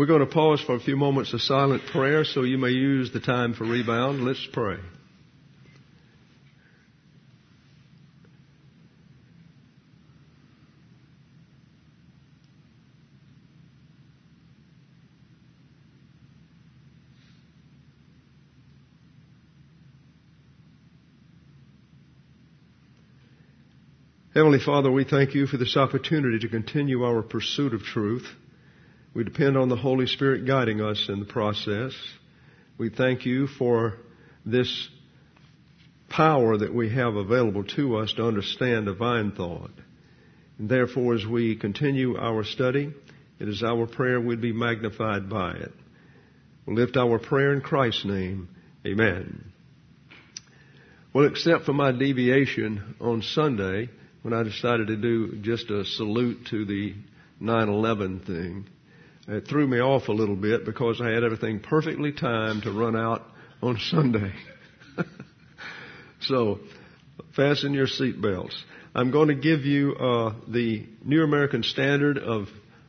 We're going to pause for a few moments of silent prayer, so you may use the time for rebound. Let's pray. Heavenly Father, we thank you for this opportunity to continue our pursuit of truth. We depend on the Holy Spirit guiding us in the process. We thank you for this power that we have available to us to understand divine thought. And therefore, as we continue our study, it is our prayer we'd be magnified by it. We'll lift our prayer in Christ's name. Amen. Well, except for my deviation on Sunday, when I decided to do just a salute to the 9/11 thing, it threw me off a little bit because I had everything perfectly timed to run out on Sunday. So, fasten your seatbelts. I'm going to give you the New American Standard of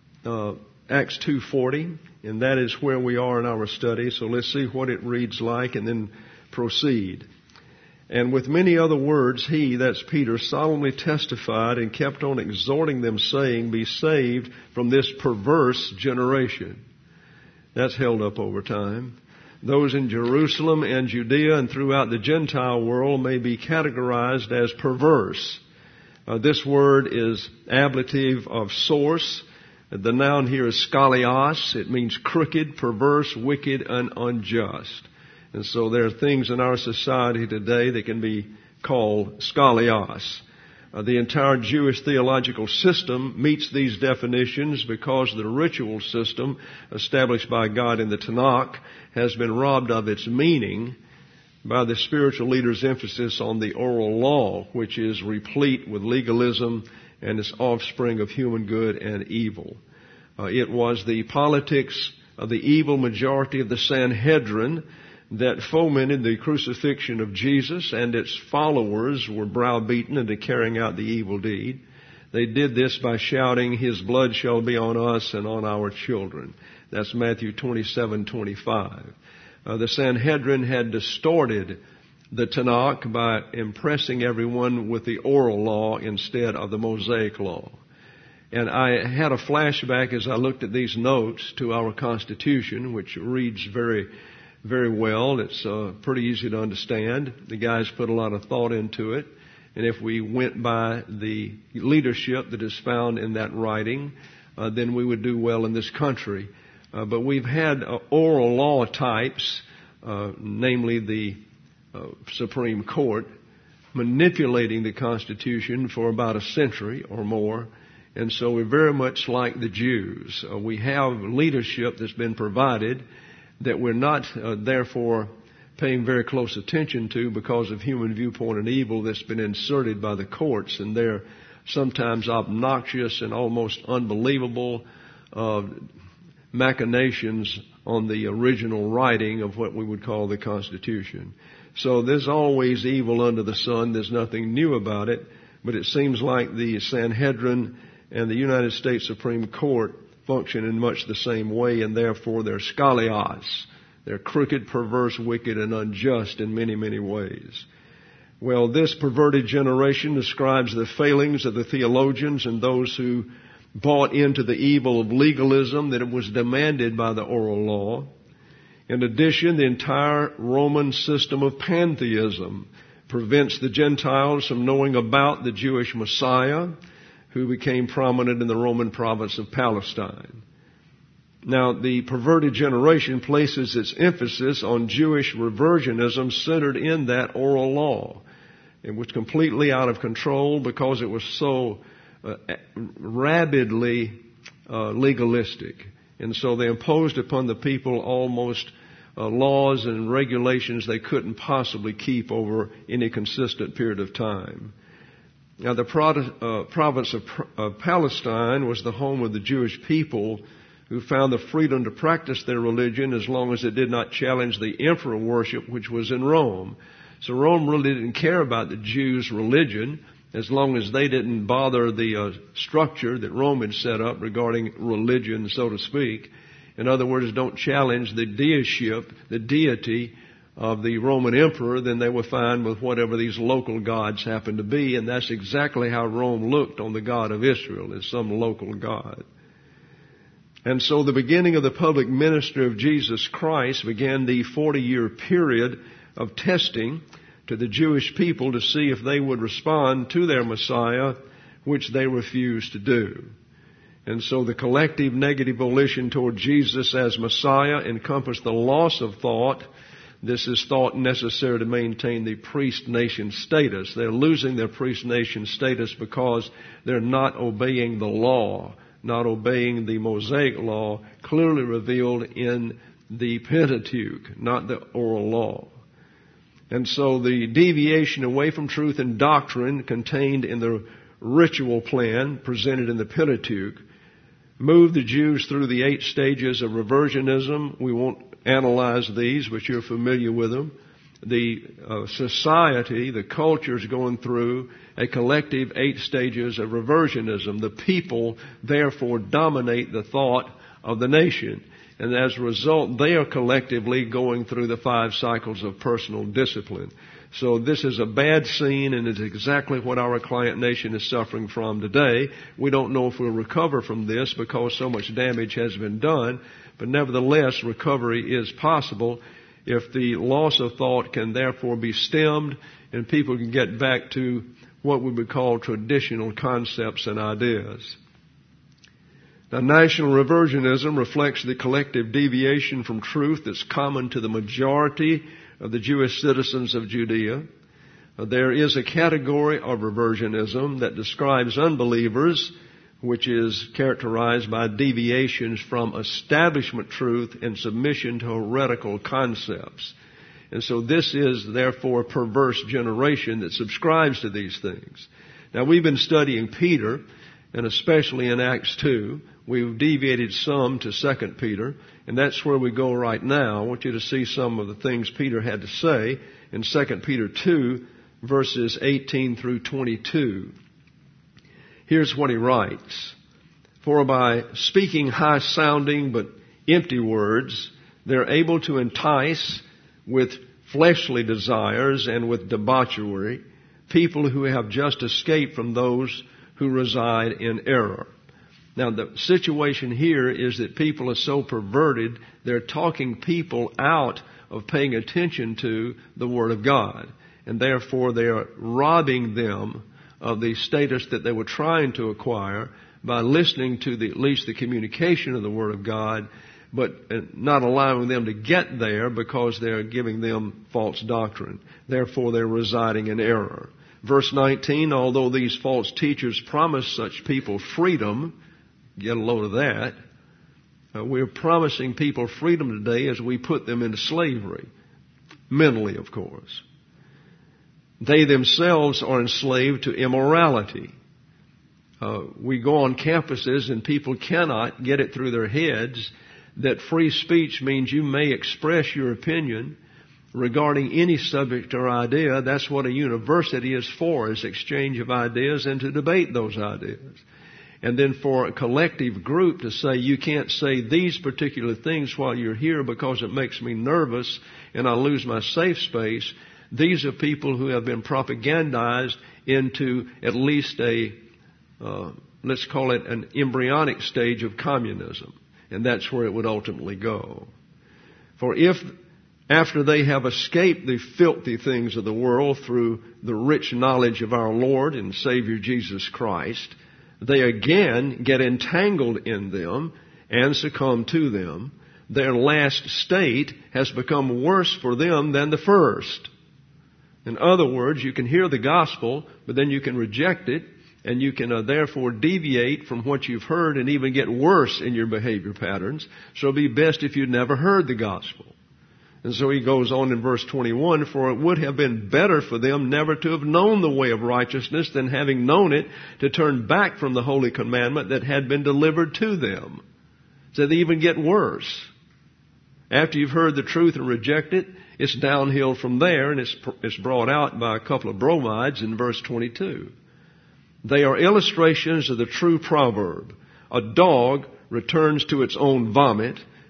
Acts 2:40, and that is where we are in our study. So let's see what it reads like and then proceed. And with many other words, he, that's Peter, solemnly testified and kept on exhorting them, saying, be saved from this perverse generation. That's held up over time. Those in Jerusalem and Judea and throughout the Gentile world may be categorized as perverse. This word is ablative of source. The noun here is skolios. It means crooked, perverse, wicked, and unjust. And so there are things in our society today that can be called skolios. The entire Jewish theological system meets these definitions because the ritual system established by God in the Tanakh has been robbed of its meaning by the spiritual leaders' emphasis on the oral law, which is replete with legalism and its offspring of human good and evil. It was the politics of the evil majority of the Sanhedrin that fomented the crucifixion of Jesus, and its followers were browbeaten into carrying out the evil deed. They did this by shouting, his blood shall be on us and on our children. That's Matthew 27:25. The Sanhedrin had distorted the Tanakh by impressing everyone with the oral law instead of the Mosaic law. And I had a flashback as I looked at these notes to our Constitution, which reads very well. It's pretty easy to understand. The guys put a lot of thought into it. And if we went by the leadership that is found in that writing, then we would do well in this country. But we've had oral law types, namely the Supreme Court, manipulating the Constitution for about a century or more. And so we're very much like the Jews. We have leadership that's been provided that we're not, therefore, paying very close attention to because of human viewpoint and evil that's been inserted by the courts, and they're sometimes obnoxious and almost unbelievable machinations on the original writing of what we would call the Constitution. So there's always evil under the sun. There's nothing new about it, but it seems like the Sanhedrin and the United States Supreme Court function in much the same way, and therefore they're skolios. They're crooked, perverse, wicked, and unjust in many, many ways. Well, this perverted generation describes the failings of the theologians and those who bought into the evil of legalism that it was demanded by the oral law. In addition, the entire Roman system of pantheism prevents the Gentiles from knowing about the Jewish Messiah, who became prominent in the Roman province of Palestine. Now, the perverted generation places its emphasis on Jewish reversionism centered in that oral law. It was completely out of control because it was so rabidly legalistic. And so they imposed upon the people almost laws and regulations they couldn't possibly keep over any consistent period of time. Now, the province of Palestine was the home of the Jewish people who found the freedom to practice their religion as long as it did not challenge the emperor worship which was in Rome. So Rome really didn't care about the Jews' religion as long as they didn't bother the structure that Rome had set up regarding religion, so to speak. In other words, don't challenge the deiship, the deity of the Roman emperor, then they were fine with whatever these local gods happen to be. And that's exactly how Rome looked on the God of Israel, as some local god. And so the beginning of the public ministry of Jesus Christ began the 40-year period of testing to the Jewish people to see if they would respond to their Messiah, which they refused to do. And so the collective negative volition toward Jesus as Messiah encompassed the loss of thought. This is thought necessary to maintain the priest-nation status. They're losing their priest-nation status because they're not obeying the law, not obeying the Mosaic law clearly revealed in the Pentateuch, not the oral law. And so the deviation away from truth and doctrine contained in the ritual plan presented in the Pentateuch moved the Jews through the 8 stages of reversionism. We won't analyze these, but you're familiar with them. The society, the culture is going through a collective 8 stages of reversionism. The people, therefore, dominate the thought of the nation. And as a result, they are collectively going through the 5 cycles of personal discipline. So this is a bad scene, and it's exactly what our client nation is suffering from today. We don't know if we'll recover from this because so much damage has been done. But nevertheless, recovery is possible if the loss of thought can therefore be stemmed and people can get back to what we would call traditional concepts and ideas. Now, national reversionism reflects the collective deviation from truth that's common to the majority of the Jewish citizens of Judea. There is a category of reversionism that describes unbelievers, which is characterized by deviations from establishment truth and submission to heretical concepts. And so this is, therefore, a perverse generation that subscribes to these things. Now, we've been studying Peter, and especially in Acts 2. We've deviated some to 2 Peter, and that's where we go right now. I want you to see some of the things Peter had to say in 2 Peter 2, verses 18 through 22. Here's what he writes. For by speaking high-sounding but empty words, they're able to entice with fleshly desires and with debauchery people who have just escaped from those who reside in error. Now, the situation here is that people are so perverted, they're talking people out of paying attention to the Word of God. And therefore, they are robbing them of the status that they were trying to acquire by listening to at least the communication of the Word of God, but not allowing them to get there because they're giving them false doctrine. Therefore, they're residing in error. Verse 19, although these false teachers promise such people freedom, get a load of that, we're promising people freedom today as we put them into slavery. Mentally, of course. They themselves are enslaved to immorality. We go on campuses and people cannot get it through their heads that free speech means you may express your opinion regarding any subject or idea. That's what a university is for, is exchange of ideas and to debate those ideas. And then for a collective group to say, you can't say these particular things while you're here because it makes me nervous and I lose my safe space. These are people who have been propagandized into at least let's call it an embryonic stage of communism. And that's where it would ultimately go. For if, after they have escaped the filthy things of the world through the rich knowledge of our Lord and Savior Jesus Christ, they again get entangled in them and succumb to them, their last state has become worse for them than the first. In other words, you can hear the gospel, but then you can reject it, and you can therefore deviate from what you've heard and even get worse in your behavior patterns. So it'd be best if you'd never heard the gospel. And so he goes on in verse 21, for it would have been better for them never to have known the way of righteousness than having known it to turn back from the holy commandment that had been delivered to them. So they even get worse. After you've heard the truth and reject it, it's downhill from there, and it's brought out by a couple of bromides in verse 22. They are illustrations of the true proverb. A dog returns to its own vomit,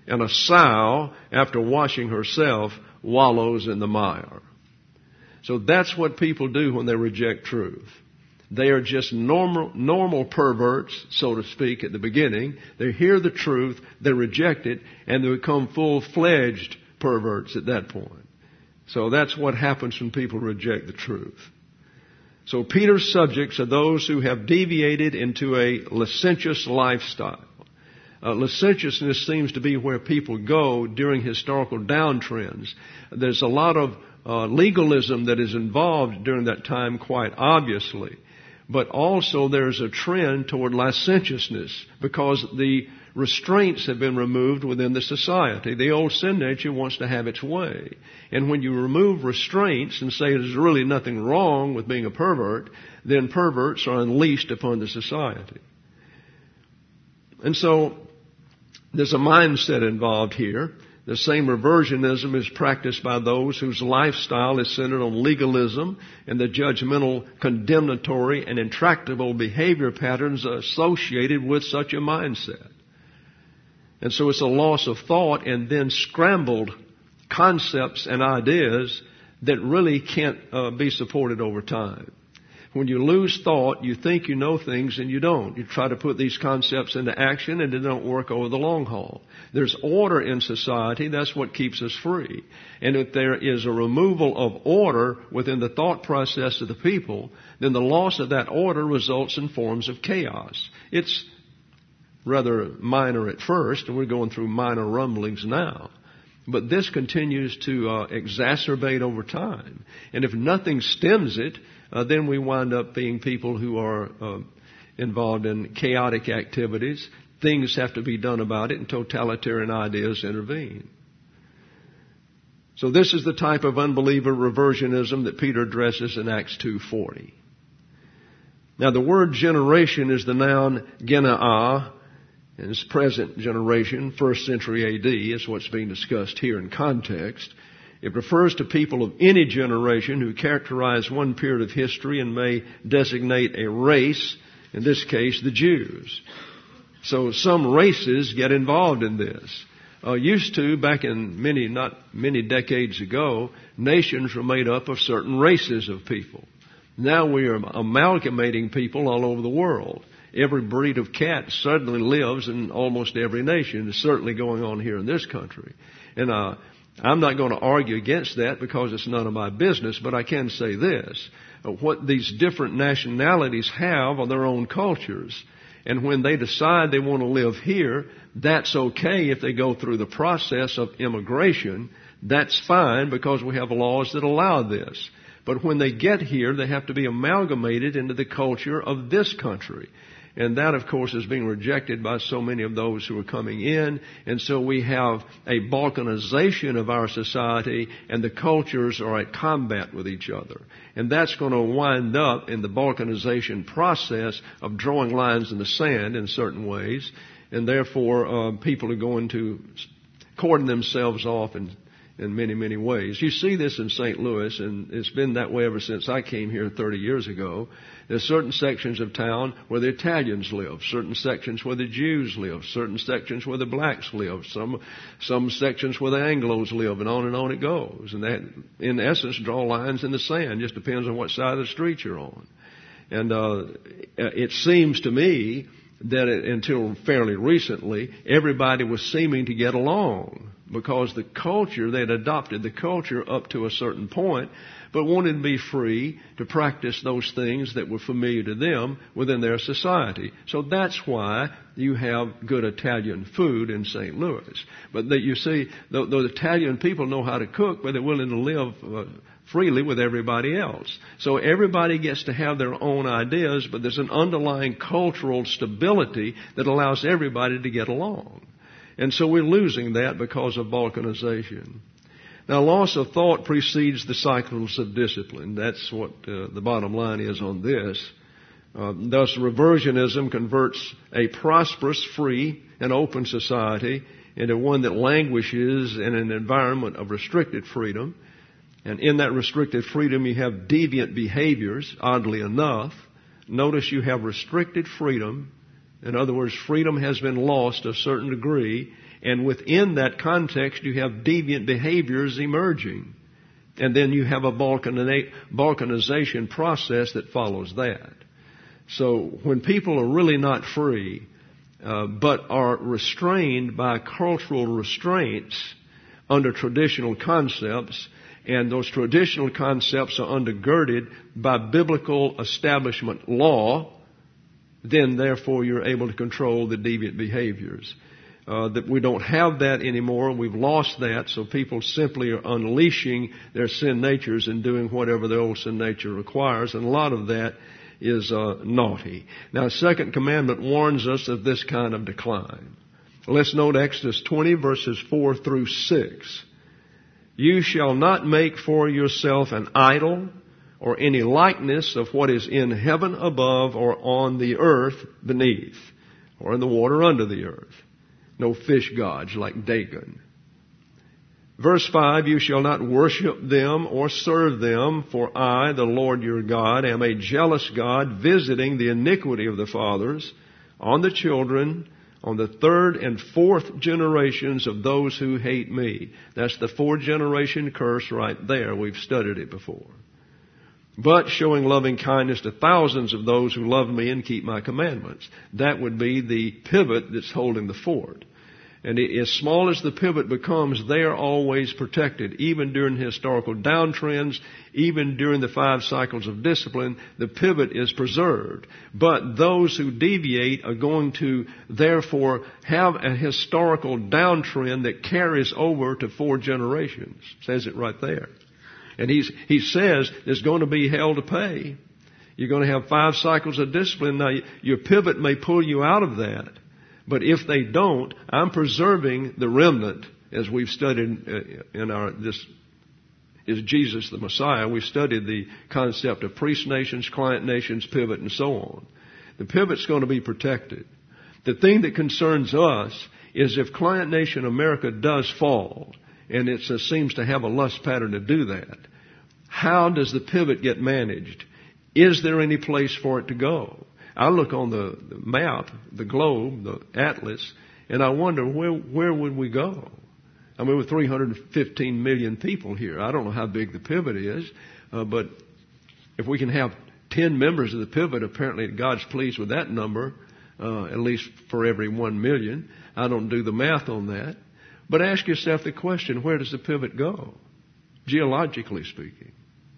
and a sow, after washing herself, wallows in the mire. So that's what people do when they reject truth. They are just normal perverts, so to speak, at the beginning. They hear the truth, they reject it, and they become full-fledged perverts at that point. So that's what happens when people reject the truth. So Peter's subjects are those who have deviated into a licentious lifestyle. Licentiousness seems to be where people go during historical downtrends. There's a lot of legalism that is involved during that time, quite obviously. But also there's a trend toward licentiousness because the restraints have been removed within the society. The old sin nature wants to have its way. And when you remove restraints and say there's really nothing wrong with being a pervert, then perverts are unleashed upon the society. And so there's a mindset involved here. The same reversionism is practiced by those whose lifestyle is centered on legalism and the judgmental, condemnatory, and intractable behavior patterns associated with such a mindset. And so it's a loss of thought and then scrambled concepts and ideas that really can't be supported over time. When you lose thought, you think you know things and you don't. You try to put these concepts into action and they don't work over the long haul. There's order in society. That's what keeps us free. And if there is a removal of order within the thought process of the people, then the loss of that order results in forms of chaos. It's rather minor at first, and we're going through minor rumblings now. But this continues to exacerbate over time. And if nothing stems it, then we wind up being people who are involved in chaotic activities. Things have to be done about it, and totalitarian ideas intervene. So this is the type of unbeliever reversionism that Peter addresses in Acts 2:40. Now the word generation is the noun genaa, in its present generation, 1st century A.D., is what's being discussed here in context. It refers to people of any generation who characterize one period of history and may designate a race, in this case, the Jews. So some races get involved in this. Used to, back in not many decades ago, nations were made up of certain races of people. Now we are amalgamating people all over the world. Every breed of cat suddenly lives in almost every nation. It's certainly going on here in this country. And I'm not going to argue against that because it's none of my business, but I can say this. What these different nationalities have are their own cultures. And when they decide they want to live here, that's okay if they go through the process of immigration. That's fine because we have laws that allow this. But when they get here, they have to be amalgamated into the culture of this country. And that, of course, is being rejected by so many of those who are coming in. And so we have a balkanization of our society, and the cultures are at combat with each other. And that's going to wind up in the balkanization process of drawing lines in the sand in certain ways. And therefore, people are going to cordon themselves off in many, many ways. You see this in St. Louis, and it's been that way ever since I came here 30 years ago. There's certain sections of town where the Italians live, certain sections where the Jews live, certain sections where the blacks live, some sections where the Anglos live, and on it goes. And that, in essence, draw lines in the sand. Just depends on what side of the street you're on. And it seems to me that until fairly recently, everybody was seeming to get along because the culture, they had adopted the culture up to a certain point, but wanted to be free to practice those things that were familiar to them within their society. So that's why you have good Italian food in St. Louis. But that you see, the Italian people know how to cook, but they're willing to live freely with everybody else. So everybody gets to have their own ideas, but there's an underlying cultural stability that allows everybody to get along. And so we're losing that because of balkanization. Now, loss of thought precedes the cycles of discipline. That's what the bottom line is on this. Thus, reversionism converts a prosperous, free, and open society into one that languishes in an environment of restricted freedom. And in that restricted freedom, you have deviant behaviors, oddly enough. Notice you have restricted freedom. In other words, freedom has been lost to a certain degree, And within that context, you have deviant behaviors emerging. And then you have a balkanization process that follows that. So when people are really not free, but are restrained by cultural restraints under traditional concepts, and those traditional concepts are undergirded by biblical establishment law, then therefore you're able to control the deviant behaviors. That we don't have that anymore. We've lost that, so people simply are unleashing their sin natures and doing whatever their old sin nature requires, and a lot of that is naughty. Now, the second commandment warns us of this kind of decline. Let's note Exodus 20, verses 4 through 6. You shall not make for yourself an idol or any likeness of what is in heaven above or on the earth beneath or in the water under the earth. No fish gods like Dagon. Verse 5, you shall not worship them or serve them, for I, the Lord your God, am a jealous God, visiting the iniquity of the fathers on the children, on the third and fourth generations of those who hate me. That's the 4th-generation curse right there. We've studied it before. But showing loving kindness to thousands of those who love me and keep my commandments. That would be the pivot that's holding the fort. And as small as the pivot becomes, they are always protected. Even during historical downtrends, even during the 5 cycles of discipline, the pivot is preserved. But those who deviate are going to, therefore, have a historical downtrend that carries over to 4 generations. Says it right there. And he says there's going to be hell to pay. You're going to have 5 cycles of discipline. Now, your pivot may pull you out of that. But if they don't, I'm preserving the remnant, as we've studied this is Jesus the Messiah. We've studied the concept of priest nations, client nations, pivot, and so on. The pivot's going to be protected. The thing that concerns us is if client nation America does fall, and it seems to have a lust pattern to do that, how does the pivot get managed? Is there any place for it to go? I look on the map, the globe, the atlas, and I wonder where would we go? I mean, we're 315 million people here. I don't know how big the pivot is, but if we can have 10 members of the pivot, apparently God's pleased with that number, at least for every 1 million. I don't do the math on that. But ask yourself the question, where does the pivot go, geologically speaking?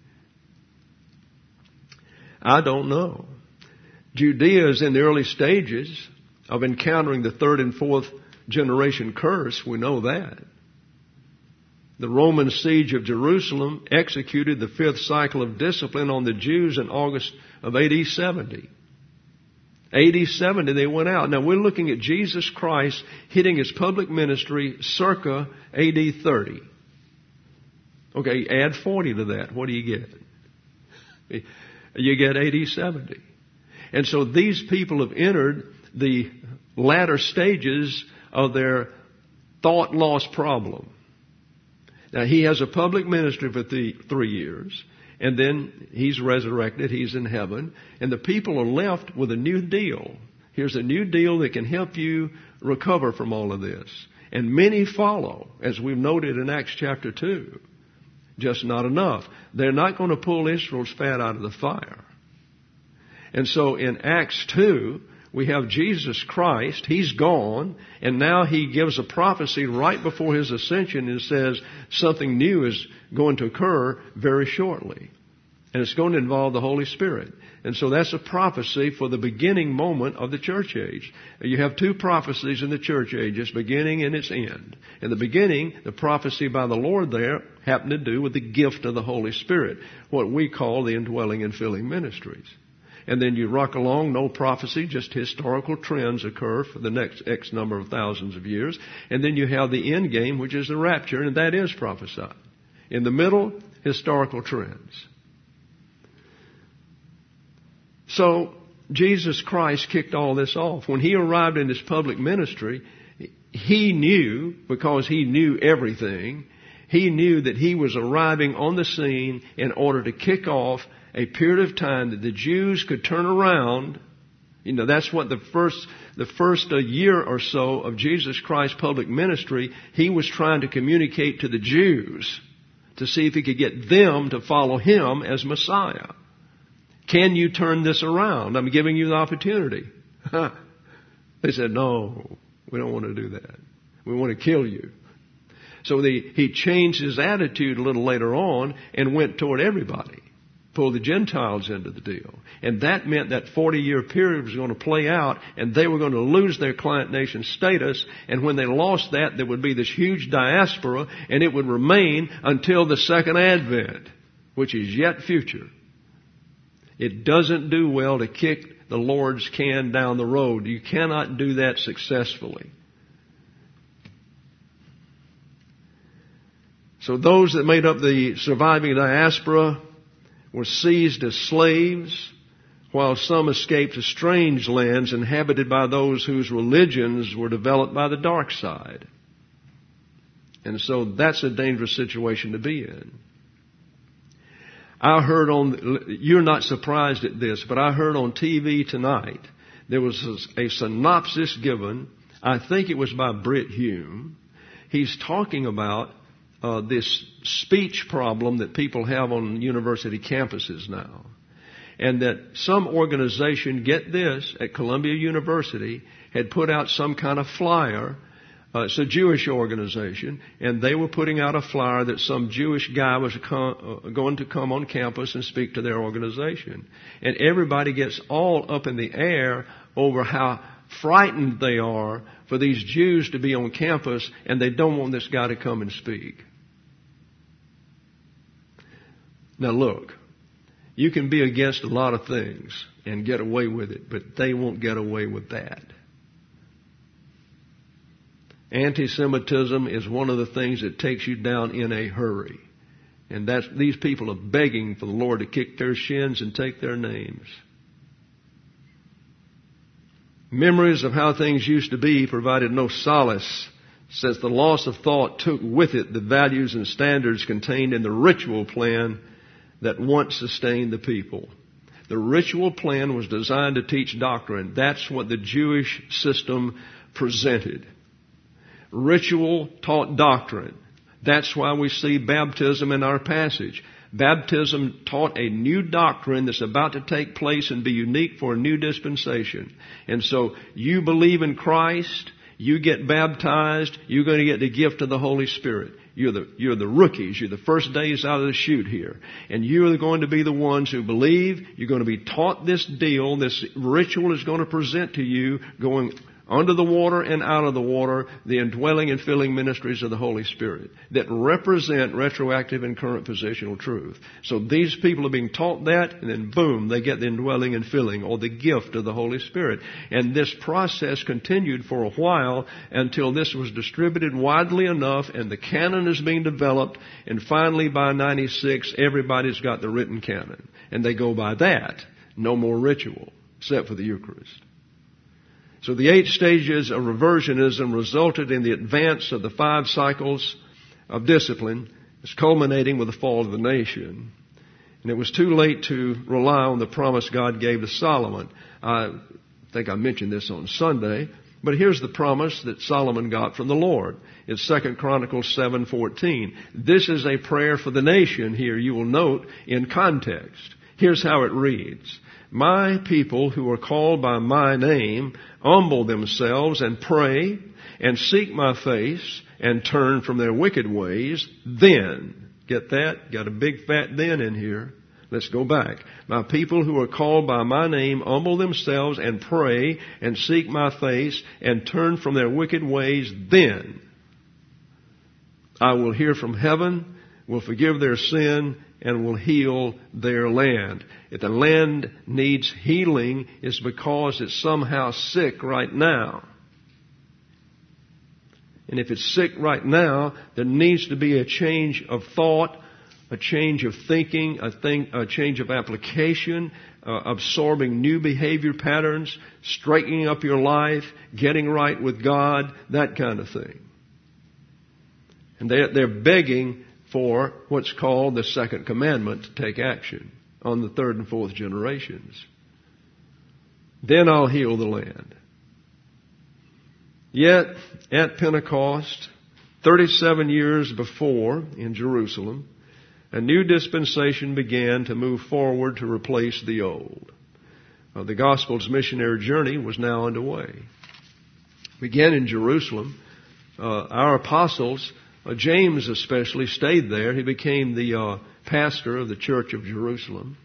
I don't know. Judea is in the early stages of encountering the 3rd and 4th generation curse. We know that. The Roman siege of Jerusalem executed the 5th cycle of discipline on the Jews in August of AD 70. AD 70 they went out. Now we're looking at Jesus Christ hitting his public ministry circa AD 30. Okay, add 40 to that. What do you get? You get AD 70. And so these people have entered the latter stages of their thought loss problem. Now, he has a public ministry for 3 years, and then he's resurrected, he's in heaven, and the people are left with a new deal. Here's a new deal that can help you recover from all of this. And many follow, as we've noted in Acts chapter 2. Just not enough. They're not going to pull Israel's fat out of the fire. And so in Acts 2, we have Jesus Christ. He's gone, and now he gives a prophecy right before his ascension and says something new is going to occur very shortly. And it's going to involve the Holy Spirit. And so that's a prophecy for the beginning moment of the church age. You have 2 prophecies in the church age, its beginning and its end. In the beginning, the prophecy by the Lord there happened to do with the gift of the Holy Spirit, what we call the indwelling and filling ministries. And then you rock along, no prophecy, just historical trends occur for the next X number of thousands of years. And then you have the end game, which is the rapture, and that is prophesied. In the middle, historical trends. So Jesus Christ kicked all this off. When he arrived in his public ministry, he knew, because he knew everything, he knew that he was arriving on the scene in order to kick off a period of time that the Jews could turn around You know, that's what the first year or so of Jesus Christ's public ministry, he was trying to communicate to the Jews to see if he could get them to follow him as Messiah. Can you turn this around? I'm giving you the opportunity. They said, no, we don't want to do that. We want to kill you. So he changed his attitude a little later on and went toward everybody. Pulled the Gentiles into the deal. And that meant that 40-year period was going to play out, and they were going to lose their client nation status. And when they lost that, there would be this huge diaspora, and it would remain until the second advent, which is yet future. It doesn't do well to kick the Lord's can down the road. You cannot do that successfully. So those that made up the surviving diaspora were seized as slaves, while some escaped to strange lands inhabited by those whose religions were developed by the dark side. And so that's a dangerous situation to be in. I heard you're not surprised at this, but I heard on TV tonight, there was a synopsis given, I think it was by Britt Hume. He's talking about this speech problem that people have on university campuses now. And that some organization, get this, at Columbia University, had put out some kind of flyer. It's a Jewish organization, and they were putting out a flyer that some Jewish guy was going to come on campus and speak to their organization. And everybody gets all up in the air over how frightened they are for these Jews to be on campus, and they don't want this guy to come and speak. Now look, you can be against a lot of things and get away with it, but they won't get away with that. Anti-Semitism is one of the things that takes you down in a hurry. And these people are begging for the Lord to kick their shins and take their names. Memories of how things used to be provided no solace, since the loss of thought took with it the values and standards contained in the ritual plan that once sustained the people. The ritual plan was designed to teach doctrine. That's what the Jewish system presented. Ritual taught doctrine. That's why we see baptism in our passage. Baptism taught a new doctrine that's about to take place and be unique for a new dispensation. And so you believe in Christ, you get baptized, you're going to get the gift of the Holy Spirit. You're the rookies. You're the first days out of the chute here. And you're going to be the ones who believe. You're going to be taught this deal. This ritual is going to present to you, going under the water and out of the water, the indwelling and filling ministries of the Holy Spirit that represent retroactive and current positional truth. So these people are being taught that, and then boom, they get the indwelling and filling, or the gift of the Holy Spirit. And this process continued for a while until this was distributed widely enough, and the canon is being developed, and finally by 96, everybody's got the written canon. And they go by that. No more ritual, except for the Eucharist. So the 8 stages of reversionism resulted in the advance of the 5 cycles of discipline, it's culminating with the fall of the nation. And it was too late to rely on the promise God gave to Solomon. I think I mentioned this on Sunday, but here's the promise that Solomon got from the Lord. It's 2 Chronicles 7:14. This is a prayer for the nation here, you will note, in context. Here's how it reads. My people who are called by my name humble themselves and pray and seek my face and turn from their wicked ways. Then, get that? Got a big fat then in here. Let's go back. My people who are called by my name humble themselves and pray and seek my face and turn from their wicked ways. Then I will hear from heaven, will forgive their sin, and will heal their land. If the land needs healing, it's because it's somehow sick right now. And if it's sick right now, there needs to be a change of thought, a change of thinking, a change of application, absorbing new behavior patterns, straightening up your life, getting right with God, that kind of thing. And they're begging for what's called the second commandment to take action on the 3rd and 4th generations. then I'll heal the land. Yet, at Pentecost, 37 years before, in Jerusalem, a new dispensation began to move forward to replace the old. The gospel's missionary journey was now underway. Began in Jerusalem. Our apostles, James especially, stayed there. He became the pastor of the church of Jerusalem.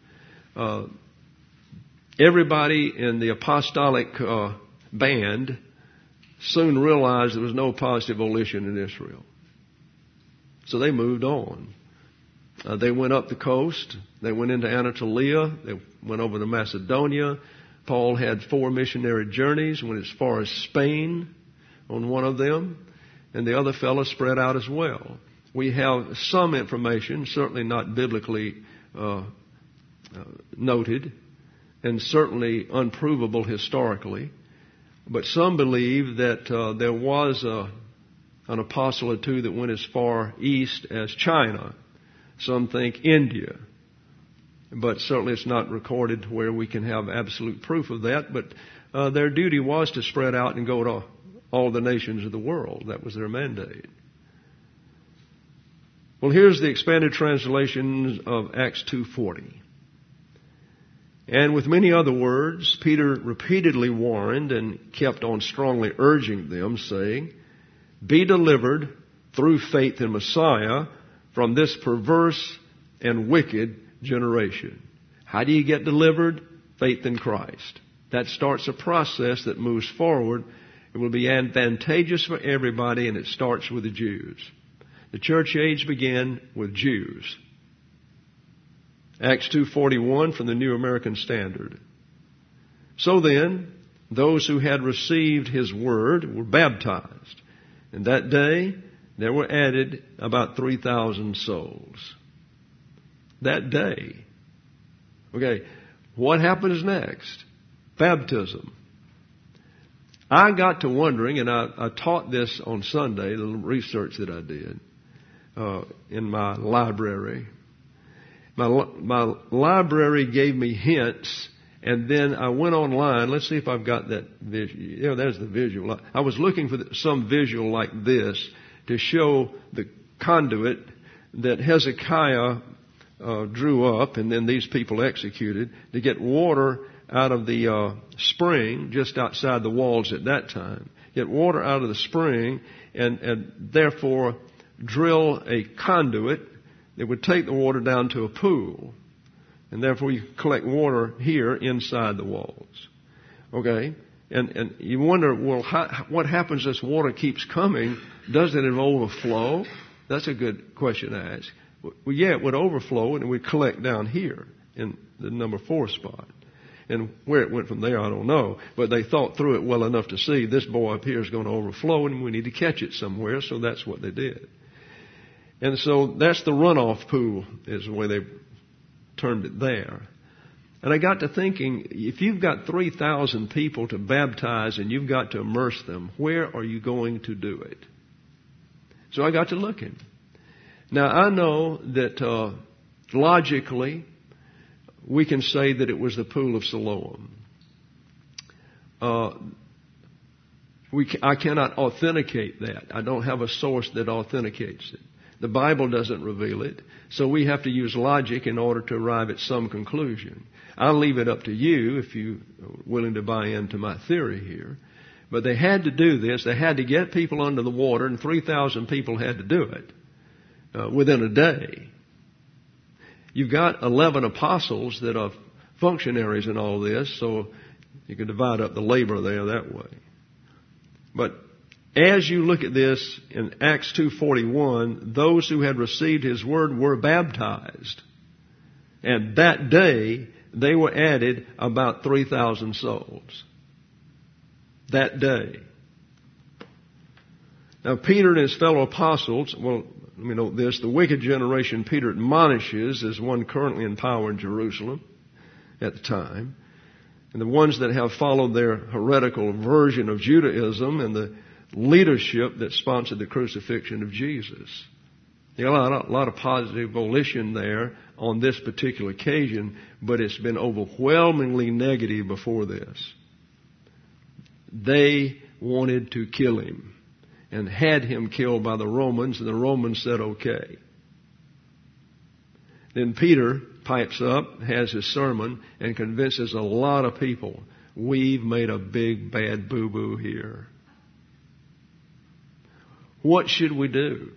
Everybody in the apostolic band soon realized there was no positive volition in Israel. So they moved on. They went up the coast. They went into Anatolia. They went over to Macedonia. Paul had 4 missionary journeys, went as far as Spain on one of them, and the other fellow spread out as well. We have some information, certainly not biblically noted, and certainly unprovable historically, but some believe that there was an apostle or two that went as far east as China. Some think India, but certainly it's not recorded where we can have absolute proof of that. But their duty was to spread out and go to all the nations of the world. That was their mandate. Well, here's the expanded translation of Acts 2:40. And with many other words, Peter repeatedly warned and kept on strongly urging them, saying, "Be delivered through faith in Messiah from this perverse and wicked generation." How do you get delivered? Faith in Christ. That starts a process that moves forward. It will be advantageous for everybody, and it starts with the Jews. The church age began with Jews. Acts 2:41 from the New American Standard. So then, those who had received his word were baptized. And that day, there were added about 3,000 souls. That day. Okay, what happens next? Baptism. I got to wondering, and I taught this on Sunday, the research that I did in my library. My library gave me hints, and then I went online. Let's see if I've got that visual. Yeah, there's the visual. I was looking for some visual like this to show the conduit that Hezekiah drew up, and then these people executed, to get water out of the spring just outside the walls at that time. Get water out of the spring and therefore drill a conduit that would take the water down to a pool. And therefore you collect water here inside the walls. Okay? And you wonder, well, what happens as water keeps coming? Does it overflow? That's a good question to ask. Well, yeah, it would overflow and it would collect down here in the number 4 spot. And where it went from there, I don't know. But they thought through it well enough to see this boy up here is going to overflow and we need to catch it somewhere. So that's what they did. And so that's the runoff pool is the way they termed it there. And I got to thinking, if you've got 3,000 people to baptize and you've got to immerse them, where are you going to do it? So I got to looking. Now I know that logically we can say that it was the pool of Siloam. I cannot authenticate that. I don't have a source that authenticates it. The Bible doesn't reveal it, so we have to use logic in order to arrive at some conclusion. I'll leave it up to you if you're willing to buy into my theory here. But they had to do this. They had to get people under the water, and 3,000 people had to do it within a day. You've got 11 apostles that are functionaries in all this, so you can divide up the labor there that way. But as you look at this in Acts 2:41, those who had received his word were baptized. And that day, they were added about 3,000 souls. That day. Now, Peter and his fellow apostles, well, let me note this, the wicked generation Peter admonishes is one currently in power in Jerusalem at the time. And the ones that have followed their heretical version of Judaism and the leadership that sponsored the crucifixion of Jesus. There are a lot of positive volition there on this particular occasion, but it's been overwhelmingly negative before this. they wanted to kill him and had him killed by the Romans, and the Romans said, okay. Then Peter pipes up, has his sermon, and convinces a lot of people, we've made a big bad boo-boo here. What should we do?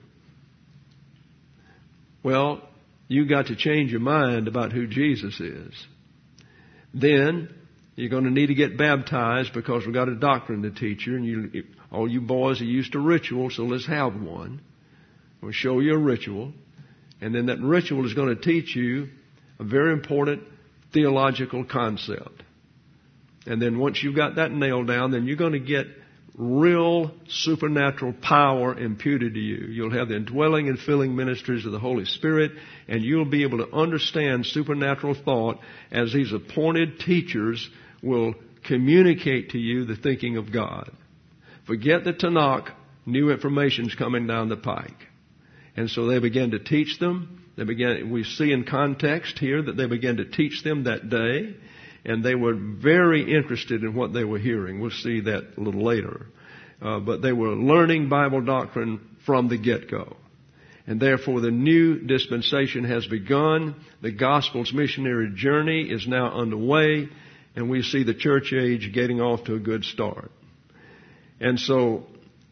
Well, you got to change your mind about who Jesus is. Then you're going to need to get baptized because we've got a doctrine to teach you. And all you boys are used to ritual, so let's have one. We'll show you a ritual. And then that ritual is going to teach you a very important theological concept. And then once you've got that nailed down, then you're going to get real supernatural power imputed to you. You'll have the indwelling and filling ministries of the Holy Spirit, and you'll be able to understand supernatural thought as these appointed teachers will communicate to you the thinking of God. Forget the Tanakh, new information's coming down the pike. And so they began to teach them. We see in context here that they began to teach them that day. And they were very interested in what they were hearing. We'll see that a little later. But they were learning Bible doctrine from the get-go. And therefore the new dispensation has begun. The gospel's missionary journey is now underway. And we see the church age getting off to a good start. And so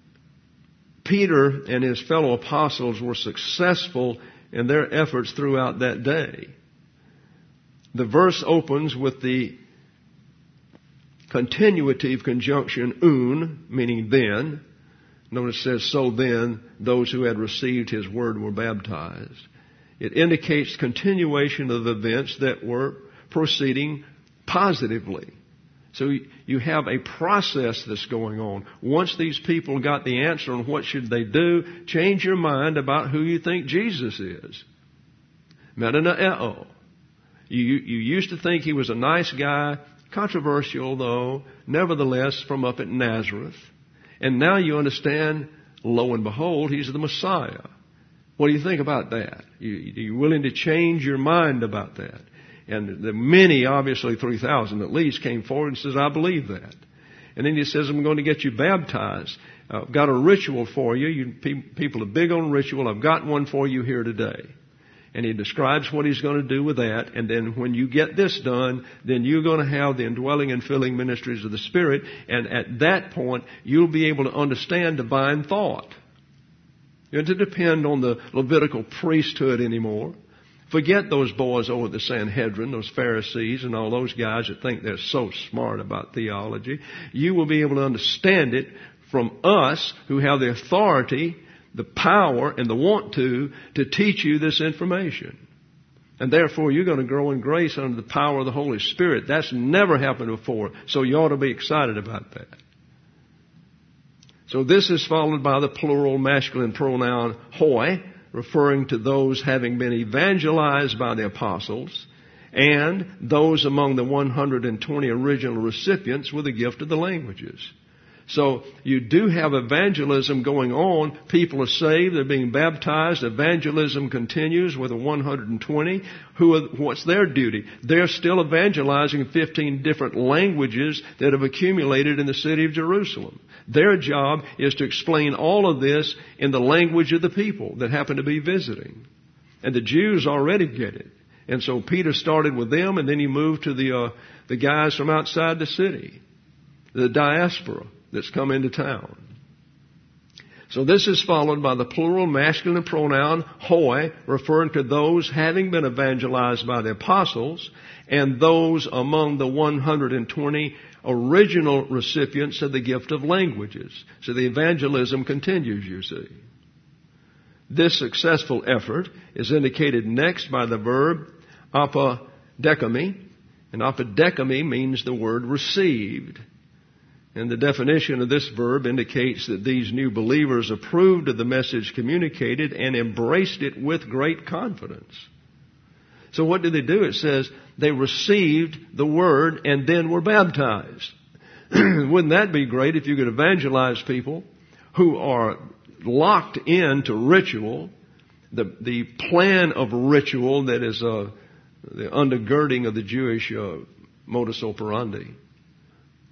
Peter and his fellow apostles were successful in their efforts throughout that day. The verse opens with the continuative conjunction un, meaning then. Notice it says, so then those who had received his word were baptized. It indicates continuation of events that were proceeding positively. So you have a process that's going on. Once these people got the answer on what should they do, change your mind about who you think Jesus is. Metanoeo. You used to think he was a nice guy, controversial though, nevertheless from up at Nazareth. And now you understand, lo and behold, he's the Messiah. What do you think about that? You're willing to change your mind about that? And the many, obviously 3,000 at least, came forward and says, I believe that. And then he says, I'm going to get you baptized. I've got a ritual for you. People are big on ritual. I've got one for you here today. And he describes what he's going to do with that. And then when you get this done, then you're going to have the indwelling and filling ministries of the Spirit. And at that point, you'll be able to understand divine thought. You don't depend on the Levitical priesthood anymore. Forget those boys over at the Sanhedrin, those Pharisees and all those guys that think they're so smart about theology. You will be able to understand it from us who have the authority, the power, and the want to teach you this information. And therefore, you're going to grow in grace under the power of the Holy Spirit. That's never happened before, so you ought to be excited about that. So this is followed by the plural masculine pronoun hoi, referring to those having been evangelized by the apostles and those among the 120 original recipients with the gift of the languages. So you do have evangelism going on. People are saved. They're being baptized. Evangelism continues with the 120. What's their duty? They're still evangelizing 15 different languages that have accumulated in the city of Jerusalem. Their job is to explain all of this in the language of the people that happen to be visiting. And the Jews already get it. And so Peter started with them, and then he moved to the guys from outside the city, the diaspora that's come into town. So this is followed by the plural masculine pronoun hoi, referring to those having been evangelized by the apostles and those among the 120 original recipients of the gift of languages. So the evangelism continues, you see. This successful effort is indicated next by the verb apodekami. And apodekami means the word received. And the definition of this verb indicates that these new believers approved of the message communicated and embraced it with great confidence. So what did they do? It says they received the word and then were baptized. Wouldn't that be great if you could evangelize people who are locked into ritual, the plan of ritual that is the undergirding of the Jewish modus operandi.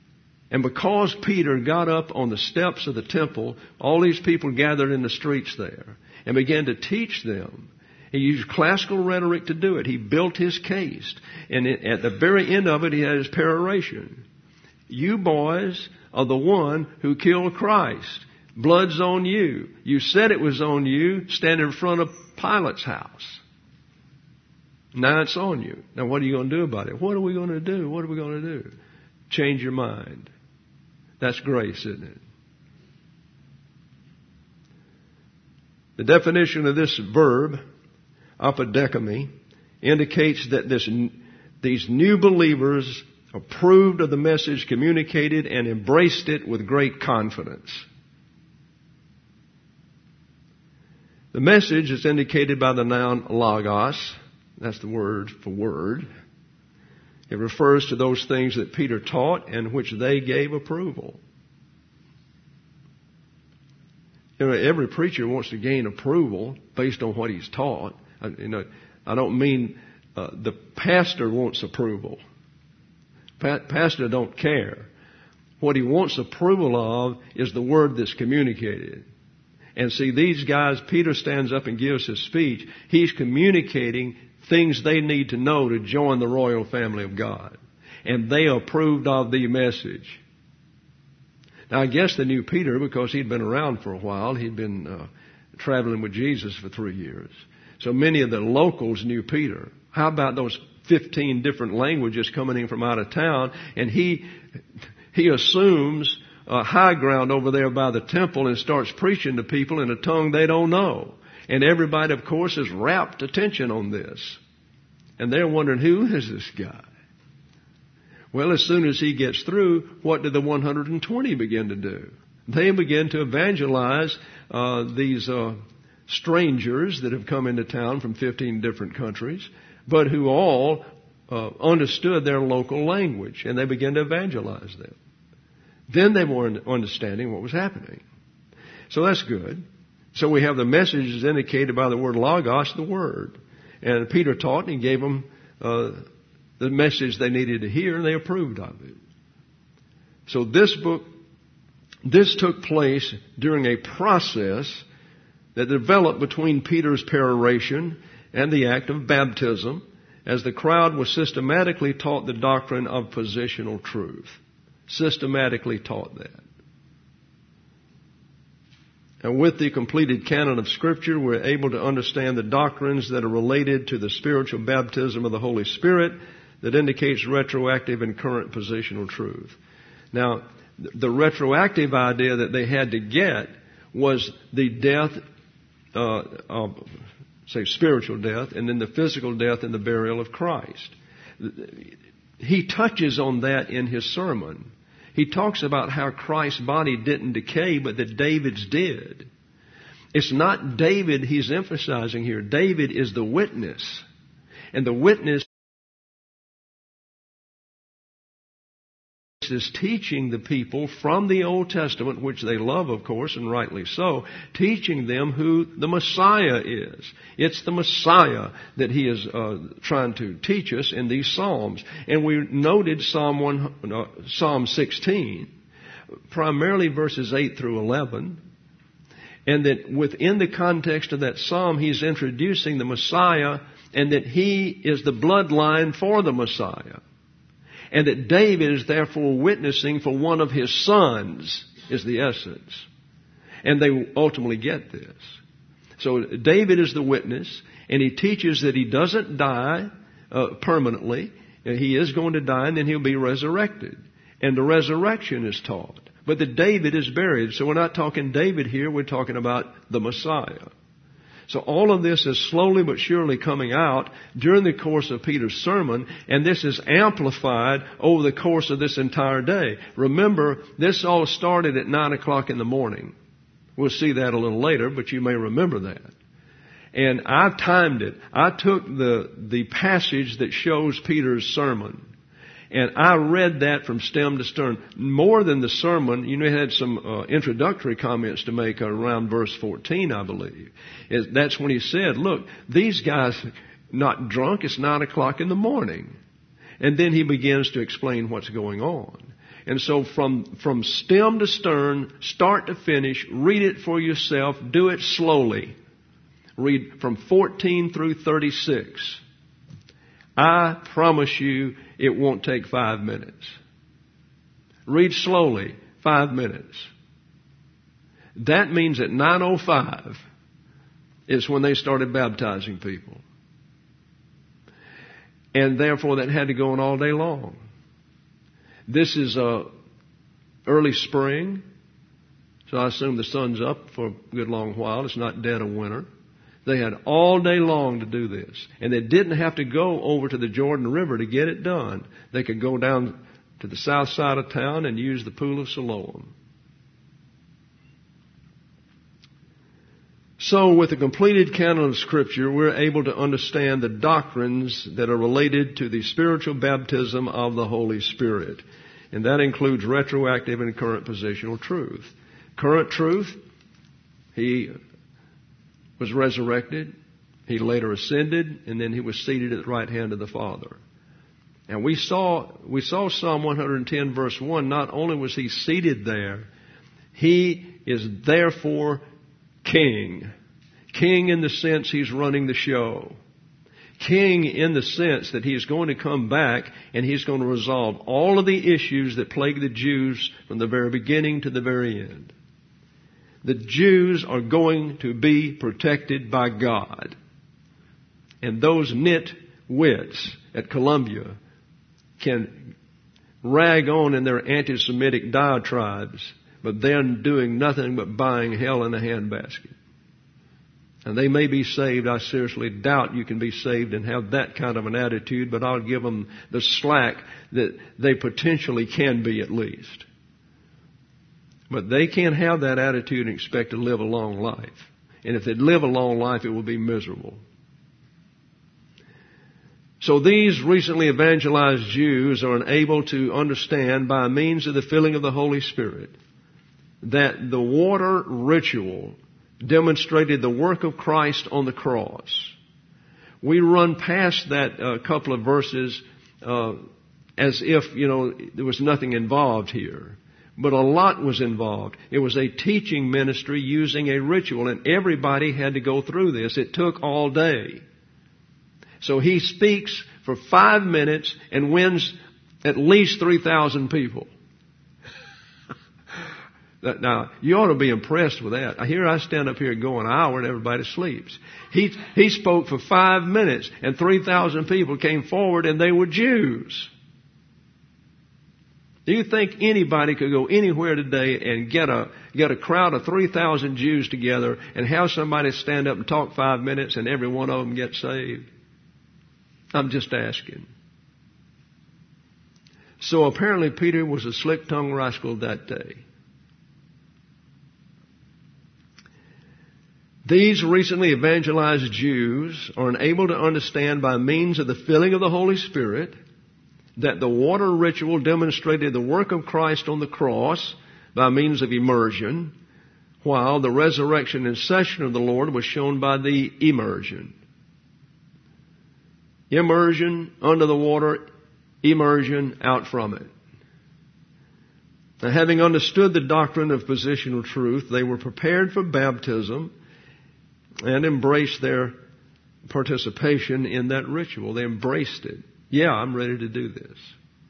And because Peter got up on the steps of the temple, all these people gathered in the streets there and began to teach them. He used classical rhetoric to do it. He built his case. And at the very end of it, he had his peroration. You boys are the one who killed Christ. Blood's on you. You said it was on you, standing in front of Pilate's house. Now it's on you. Now what are you going to do about it? What are we going to do? What are we going to do? Change your mind. That's grace, isn't it? The definition of this verb, apodekami, indicates that these new believers approved of the message communicated and embraced it with great confidence. The message is indicated by the noun logos. That's the word for word. It refers to those things that Peter taught and which they gave approval. You know, every preacher wants to gain approval based on what he's taught. I don't mean the pastor wants approval. Pastor don't care. What he wants approval of is the word that's communicated. And see, these guys, Peter stands up and gives his speech. He's communicating things they need to know to join the royal family of God. And they approved of the message. Now, I guess they knew Peter because he'd been around for a while. He'd been traveling with Jesus for 3 years. So many of the locals knew Peter. How about those 15 different languages coming in from out of town? And he assumes high ground over there by the temple and starts preaching to people in a tongue they don't know. And everybody, of course, has rapt attention on this. And they're wondering, who is this guy? Well, as soon as he gets through, what do the 120 begin to do? They begin to evangelize these strangers that have come into town from 15 different countries, but who all understood their local language, and they began to evangelize them. Then they were understanding what was happening. So that's good. So we have the message is indicated by the word logos, the word. And Peter taught and he gave them the message they needed to hear, and they approved of it. So this took place during a process that developed between Peter's peroration and the act of baptism, as the crowd was systematically taught the doctrine of positional truth. Systematically taught that. And with the completed canon of Scripture, we're able to understand the doctrines that are related to the spiritual baptism of the Holy Spirit that indicates retroactive and current positional truth. Now, the retroactive idea that they had to get was the death of, say, spiritual death, and then the physical death and the burial of Christ. He touches on that in his sermon. He talks about how Christ's body didn't decay, but that David's did. It's not David he's emphasizing here. David is the witness. And the witness is teaching the people from the Old Testament, which they love, of course, and rightly so, teaching them who the Messiah is. It's the Messiah that he is trying to teach us in these Psalms. And we noted Psalm 16, primarily verses 8 through 11, and that within the context of that psalm, he's introducing the Messiah, and that he is the bloodline for the Messiah. And that David is therefore witnessing for one of his sons is the essence. And they ultimately get this. So David is the witness, and he teaches that he doesn't die permanently. He is going to die, and then he'll be resurrected. And the resurrection is taught. But that David is buried. So we're not talking David here, we're talking about the Messiah. So all of this is slowly but surely coming out during the course of Peter's sermon, and this is amplified over the course of this entire day. Remember, this all started at 9 o'clock in the morning. We'll see that a little later, but you may remember that. And I timed it. I took the passage that shows Peter's sermon, and I read that from stem to stern. More than the sermon, you know, it had some introductory comments to make around verse 14, I believe. That's when he said, look, these guys not drunk, it's 9 o'clock in the morning. And then he begins to explain what's going on. And so from stem to stern, start to finish, read it for yourself. Do it slowly. Read from 14 through 36. I promise you it won't take 5 minutes. Read slowly, 5 minutes. That means at 9:05 is when they started baptizing people. And therefore that had to go on all day long. This is early spring, so I assume the sun's up for a good long while. It's not dead of winter. They had all day long to do this. And they didn't have to go over to the Jordan River to get it done. They could go down to the south side of town and use the pool of Siloam. So with the completed canon of Scripture, we're able to understand the doctrines that are related to the spiritual baptism of the Holy Spirit. And that includes retroactive and current positional truth. Current truth, He was resurrected, He later ascended, and then He was seated at the right hand of the Father. And we saw Psalm 110 verse 1, not only was He seated there, He is therefore King. King in the sense He's running the show. King in the sense that He's going to come back and He's going to resolve all of the issues that plague the Jews from the very beginning to the very end. The Jews are going to be protected by God. And those nitwits at Columbia can rag on in their anti-Semitic diatribes, but they're doing nothing but buying hell in a handbasket. And they may be saved. I seriously doubt you can be saved and have that kind of an attitude, but I'll give them the slack that they potentially can be at least. But they can't have that attitude and expect to live a long life. And if they live a long life, it will be miserable. So these recently evangelized Jews are unable to understand by means of the filling of the Holy Spirit that the water ritual demonstrated the work of Christ on the cross. We run past that couple of verses as if, there was nothing involved here. But a lot was involved. It was a teaching ministry using a ritual, and everybody had to go through this. It took all day. So He speaks for 5 minutes and wins at least 3,000 people. Now, you ought to be impressed with that. Here I stand up here going an hour and everybody sleeps. He spoke for 5 minutes and 3,000 people came forward and they were Jews. Do you think anybody could go anywhere today and get a crowd of 3,000 Jews together and have somebody stand up and talk 5 minutes and every one of them get saved? I'm just asking. So apparently Peter was a slick-tongued rascal that day. These recently evangelized Jews are unable to understand by means of the filling of the Holy Spirit that the water ritual demonstrated the work of Christ on the cross by means of immersion, while the resurrection and session of the Lord was shown by the immersion. Immersion under the water, immersion out from it. Now, having understood the doctrine of positional truth, they were prepared for baptism and embraced their participation in that ritual. They embraced it. Yeah, I'm ready to do this.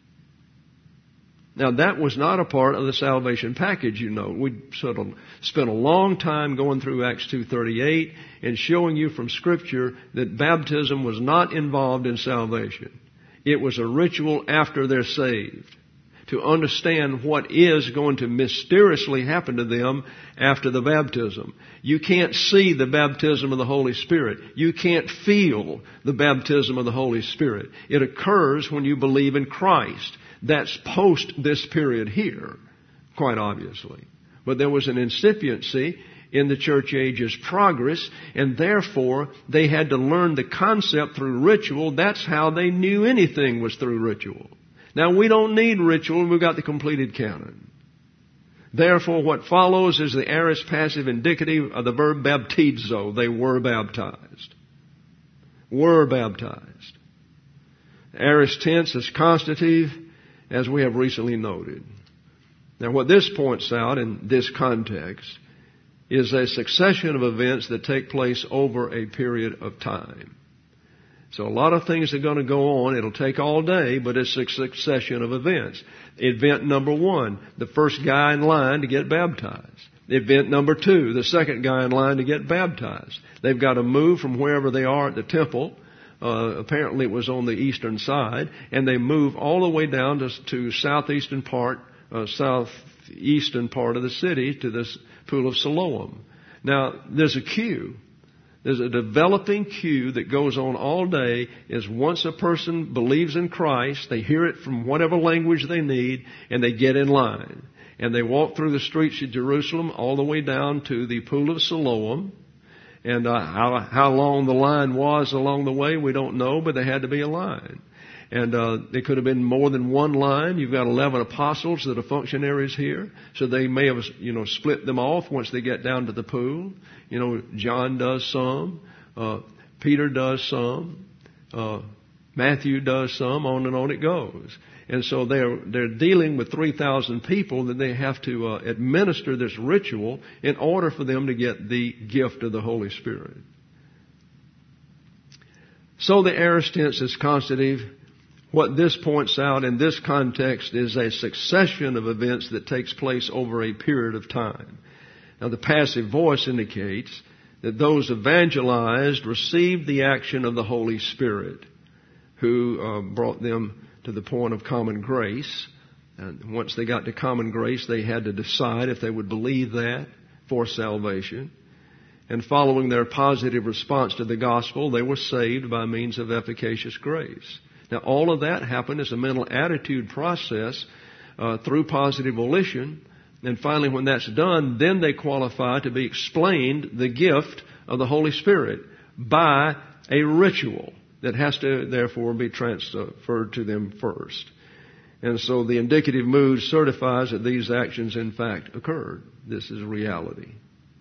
Now, that was not a part of the salvation package, We sort of spent a long time going through Acts 2:38 and showing you from Scripture that baptism was not involved in salvation. It was a ritual after they're saved, to understand what is going to mysteriously happen to them after the baptism. You can't see the baptism of the Holy Spirit. You can't feel the baptism of the Holy Spirit. It occurs when you believe in Christ. That's post this period here, quite obviously. But there was an incipiency in the church age's progress, and therefore they had to learn the concept through ritual. That's how they knew anything was through ritual. Now, we don't need ritual. We've got the completed canon. Therefore, what follows is the aorist passive indicative of the verb baptizo. They were baptized. Were baptized. The aorist tense is constative, as we have recently noted. Now, what this points out in this context is a succession of events that take place over a period of time. So a lot of things are going to go on. It'll take all day, but it's a succession of events. Event number 1, the first guy in line to get baptized. Event number 2, the second guy in line to get baptized. They've got to move from wherever they are at the temple. Apparently it was on the eastern side, and they move all the way down to southeastern part of the city to this pool of Siloam. Now, there's a queue. There's a developing queue that goes on all day. Is once a person believes in Christ, they hear it from whatever language they need, and they get in line. And they walk through the streets of Jerusalem all the way down to the pool of Siloam. And how long the line was along the way, we don't know, but there had to be a line. And there could have been more than one line. You've got 11 apostles that are functionaries here. So they may have, split them off once they get down to the pool. John does some. Peter does some. Matthew does some. On and on it goes. And so they're dealing with 3,000 people that they have to administer this ritual in order for them to get the gift of the Holy Spirit. So the aorist tense is constitutive. What this points out in this context is a succession of events that takes place over a period of time. Now, the passive voice indicates that those evangelized received the action of the Holy Spirit, who brought them to the point of common grace. And once they got to common grace, they had to decide if they would believe that for salvation. And following their positive response to the gospel, they were saved by means of efficacious grace. Now, all of that happened as a mental attitude process through positive volition. And finally, when that's done, then they qualify to be explained the gift of the Holy Spirit by a ritual that has to, therefore, be transferred to them first. And so the indicative mood certifies that these actions, in fact, occurred. This is reality.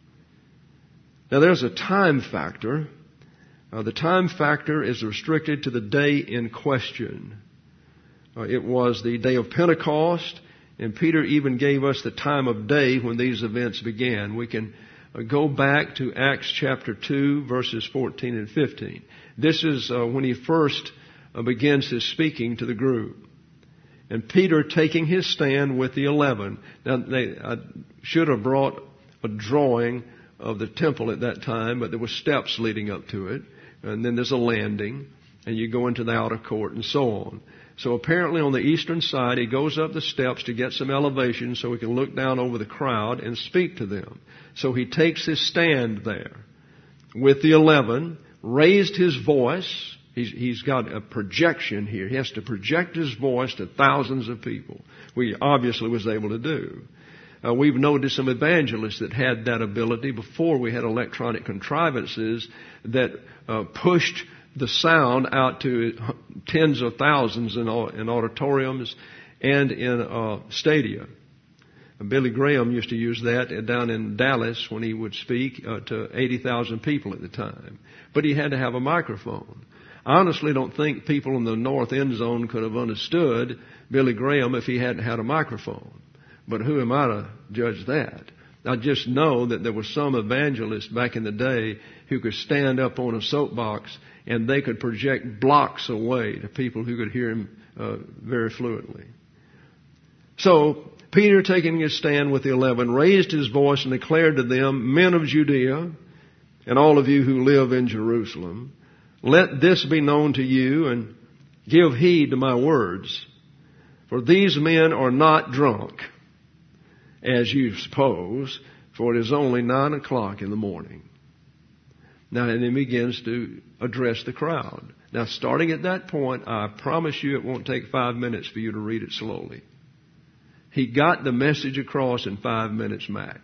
Now, there's a time factor. The time factor is restricted to the day in question. It was the day of Pentecost, and Peter even gave us the time of day when these events began. We can go back to Acts chapter 2, verses 14 and 15. This is when he first begins his speaking to the group. And Peter taking his stand with the 11. Now, I should have brought a drawing of the temple at that time, but there were steps leading up to it. And then there's a landing, and you go into the outer court and so on. So apparently on the eastern side, he goes up the steps to get some elevation so he can look down over the crowd and speak to them. So he takes his stand there with the 11, raised his voice. He's got a projection here. He has to project his voice to thousands of people, which he obviously was able to do. We've noticed some evangelists that had that ability before we had electronic contrivances that pushed the sound out to tens of thousands in auditoriums and in stadia. Billy Graham used to use that down in Dallas when he would speak to 80,000 people at the time. But he had to have a microphone. I honestly don't think people in the north end zone could have understood Billy Graham if he hadn't had a microphone. But who am I to judge that? I just know that there were some evangelists back in the day who could stand up on a soapbox and they could project blocks away to people who could hear him very fluently. So, Peter, taking his stand with the 11, raised his voice and declared to them, "Men of Judea, and all of you who live in Jerusalem, let this be known to you, and give heed to my words. For these men are not drunk, as you suppose, for it is only 9 o'clock in the morning." Now, and he begins to address the crowd. Now, starting at that point, I promise you it won't take 5 minutes for you to read it slowly. He got the message across in 5 minutes max.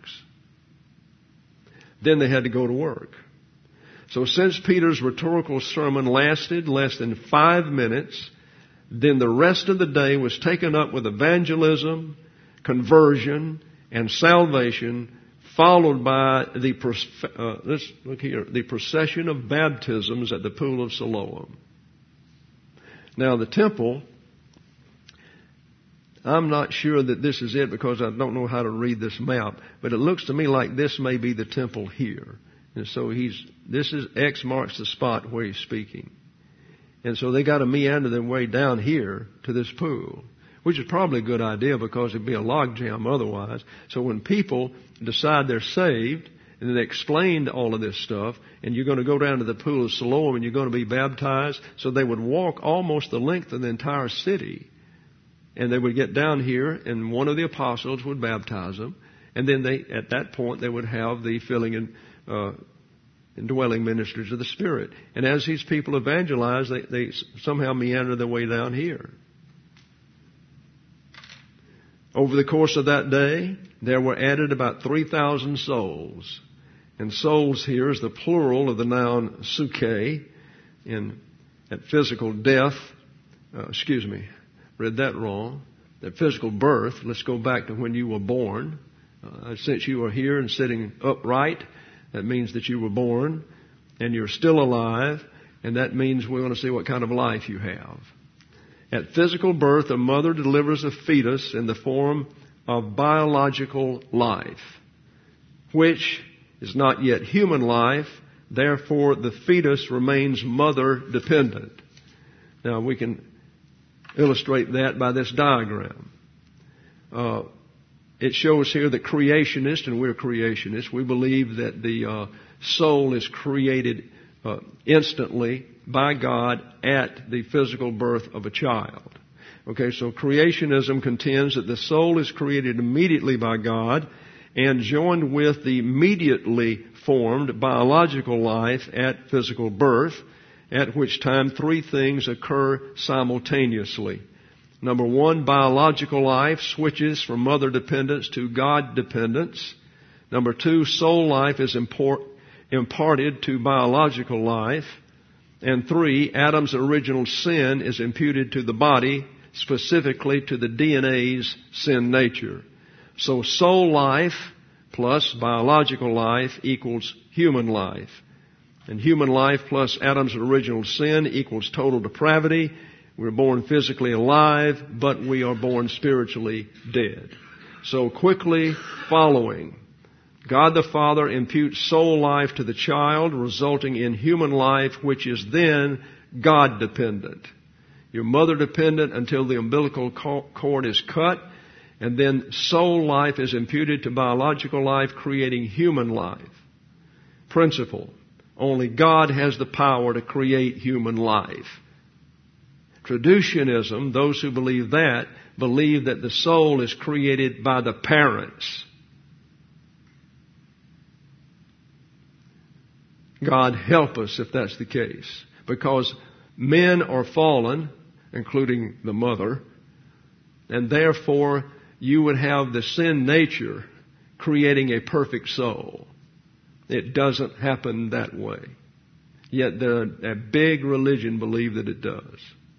Then they had to go to work. So since Peter's rhetorical sermon lasted less than 5 minutes, then the rest of the day was taken up with evangelism, conversion, and salvation, followed by the procession of baptisms at the pool of Siloam. Now, the temple I'm not sure that this is it because I don't know how to read this map, but it looks to me like this may be the temple here. And so this is X marks the spot where he's speaking. And so they got to meander their way down here to this pool, which is probably a good idea because it'd be a logjam otherwise. So when people decide they're saved, and then they explained all of this stuff, and you're going to go down to the pool of Siloam and you're going to be baptized, so they would walk almost the length of the entire city. And they would get down here, and one of the apostles would baptize them, and then at that point, they would have the filling and indwelling ministers of the Spirit. And as these people evangelize, they somehow meander their way down here. Over the course of that day, there were added about 3,000 souls. And souls here is the plural of the noun suke. At physical death, read that wrong. At physical birth, let's go back to when you were born. Since you are here and sitting upright, that means that you were born and you're still alive, and that means we're going to see what kind of life you have. At physical birth, a mother delivers a fetus in the form of biological life, which is not yet human life. Therefore, the fetus remains mother dependent. Now, we can illustrate that by this diagram. It shows here that creationists, and we're creationists, we believe that the soul is created instantly by God at the physical birth of a child. Okay, so creationism contends that the soul is created immediately by God and joined with the immediately formed biological life at physical birth, at which time three things occur simultaneously. Number one, biological life switches from mother dependence to God dependence. Number two, soul life is imparted to biological life. And three, Adam's original sin is imputed to the body, specifically to the DNA's sin nature. So soul life plus biological life equals human life. And human life plus Adam's original sin equals total depravity. We're born physically alive, but we are born spiritually dead. So quickly following, God the Father imputes soul life to the child, resulting in human life, which is then God dependent. You're mother dependent until the umbilical cord is cut, and then soul life is imputed to biological life, creating human life. Principle: only God has the power to create human life. Traducianism, those who believe that the soul is created by the parents. God help us if that's the case, because men are fallen, including the mother, and therefore you would have the sin nature creating a perfect soul. It doesn't happen that way. Yet a big religion believe that it does.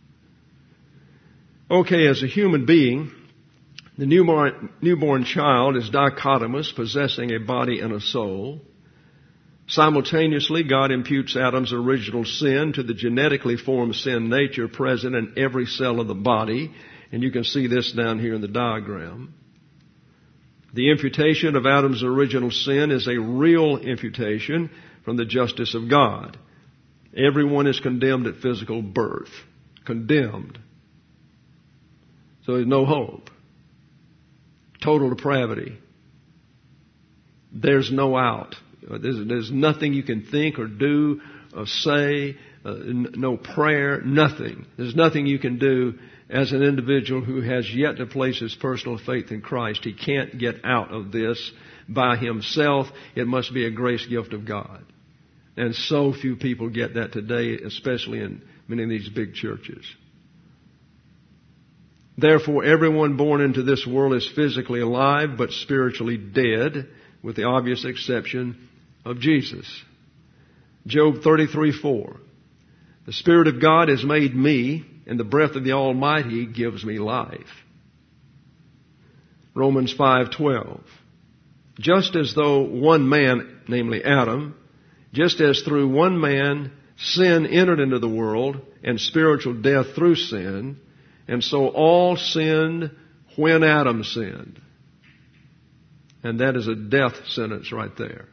Okay, as a human being, the newborn child is dichotomous, possessing a body and a soul. Simultaneously, God imputes Adam's original sin to the genetically formed sin nature present in every cell of the body. And you can see this down here in the diagram. The imputation of Adam's original sin is a real imputation from the justice of God. Everyone is condemned at physical birth. Condemned. So there's no hope. Total depravity. There's no out. There's nothing you can think or do or say, no prayer, nothing. There's nothing you can do as an individual who has yet to place his personal faith in Christ. He can't get out of this by himself. It must be a grace gift of God. And so few people get that today, especially in many of these big churches. Therefore, everyone born into this world is physically alive but spiritually dead, with the obvious exception of Jesus. Job 33:4. The Spirit of God has made me, and the breath of the Almighty gives me life. Romans 5:12. Just as though one man, namely Adam, just as through one man sin entered into the world, and spiritual death through sin, and so all sinned when Adam sinned. And that is a death sentence right there.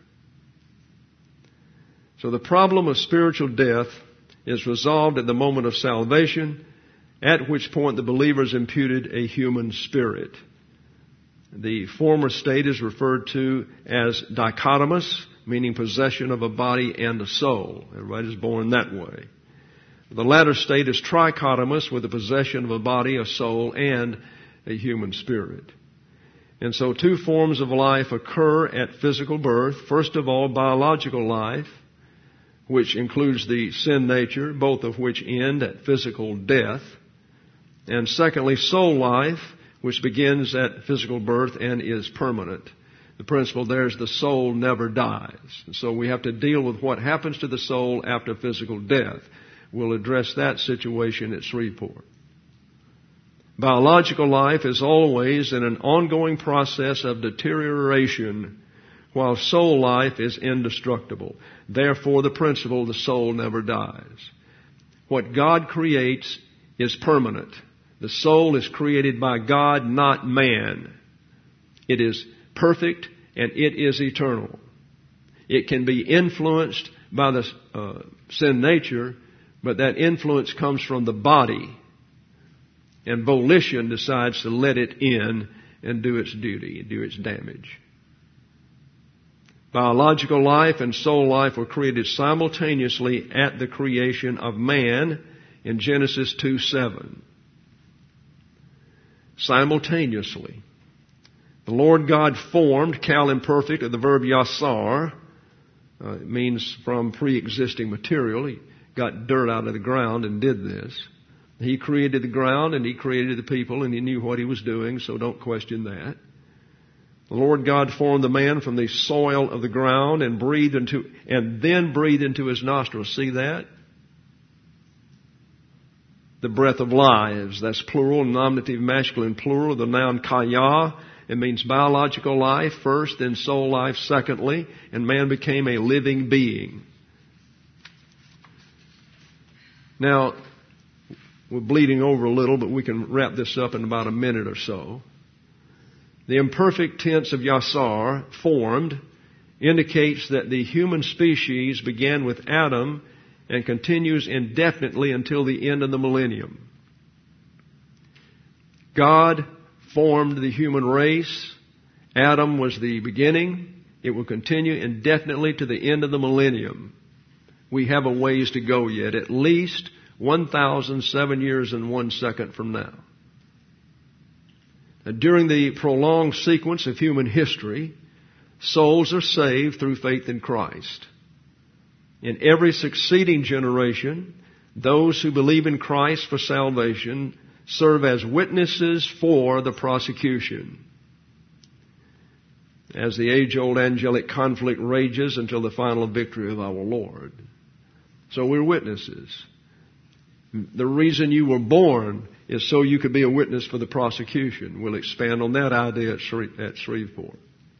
So the problem of spiritual death is resolved at the moment of salvation, at which point the believer is imputed a human spirit. The former state is referred to as dichotomous, meaning possession of a body and a soul. Everybody's born that way. The latter state is trichotomous, with the possession of a body, a soul, and a human spirit. And so two forms of life occur at physical birth. First of all, biological life, which includes the sin nature, both of which end at physical death. And secondly, soul life, which begins at physical birth and is permanent. The principle there is the soul never dies. And so we have to deal with what happens to the soul after physical death. We'll address that situation at Shreveport. Biological life is always in an ongoing process of deterioration, while soul life is indestructible. Therefore, the principle, the soul never dies. What God creates is permanent. The soul is created by God, not man. It is perfect and it is eternal. It can be influenced by the sin nature, but that influence comes from the body. And volition decides to let it in and do its duty and do its damage. Biological life and soul life were created simultaneously at the creation of man in Genesis 2:7. Simultaneously. The Lord God formed, cal imperfect of the verb yasar. It means from pre-existing material. He got dirt out of the ground and did this. He created the ground and He created the people and He knew what He was doing, so don't question that. The Lord God formed the man from the soil of the ground and then breathed into his nostrils. See that? The breath of lives. That's plural, nominative, masculine, plural. The noun kaya. It means biological life first, then soul life secondly, and man became a living being. Now, we're bleeding over a little, but we can wrap this up in about a minute or so. The imperfect tense of yasar, formed, indicates that the human species began with Adam and continues indefinitely until the end of the millennium. God formed the human race. Adam was the beginning. It will continue indefinitely to the end of the millennium. We have a ways to go yet, at least 1,007 years and 1 second from now. During the prolonged sequence of human history, souls are saved through faith in Christ. In every succeeding generation, those who believe in Christ for salvation serve as witnesses for the prosecution. As the age-old angelic conflict rages until the final victory of our Lord. So we're witnesses. The reason you were born is so you could be a witness for the prosecution. We'll expand on that idea at Shreveport.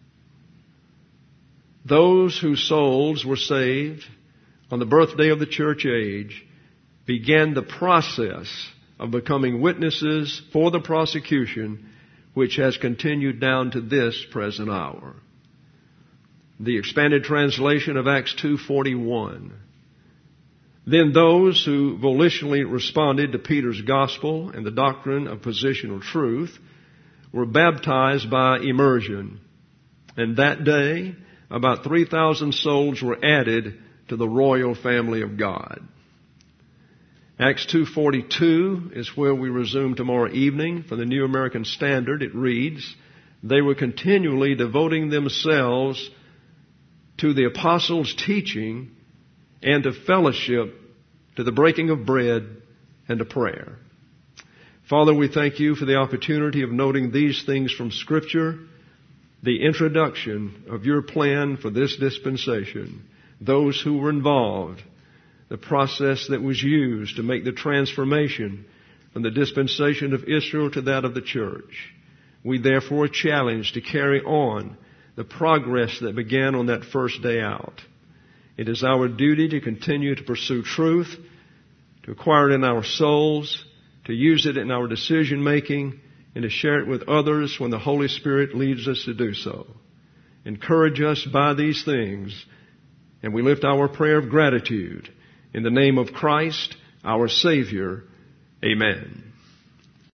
Those whose souls were saved on the birthday of the church age began the process of becoming witnesses for the prosecution, which has continued down to this present hour. The expanded translation of Acts 2:41. Then those who volitionally responded to Peter's gospel and the doctrine of positional truth were baptized by immersion. And that day, about 3,000 souls were added to the royal family of God. Acts 2:42 is where we resume tomorrow evening. From the New American Standard, it reads, "They were continually devoting themselves to the apostles' teaching and to fellowship, to the breaking of bread, and to prayer." Father, we thank You for the opportunity of noting these things from Scripture, the introduction of Your plan for this dispensation, those who were involved, the process that was used to make the transformation from the dispensation of Israel to that of the church. We therefore are challenged to carry on the progress that began on that first day out. It is our duty to continue to pursue truth, to acquire it in our souls, to use it in our decision making, and to share it with others when the Holy Spirit leads us to do so. Encourage us by these things, and we lift our prayer of gratitude in the name of Christ, our Savior. Amen.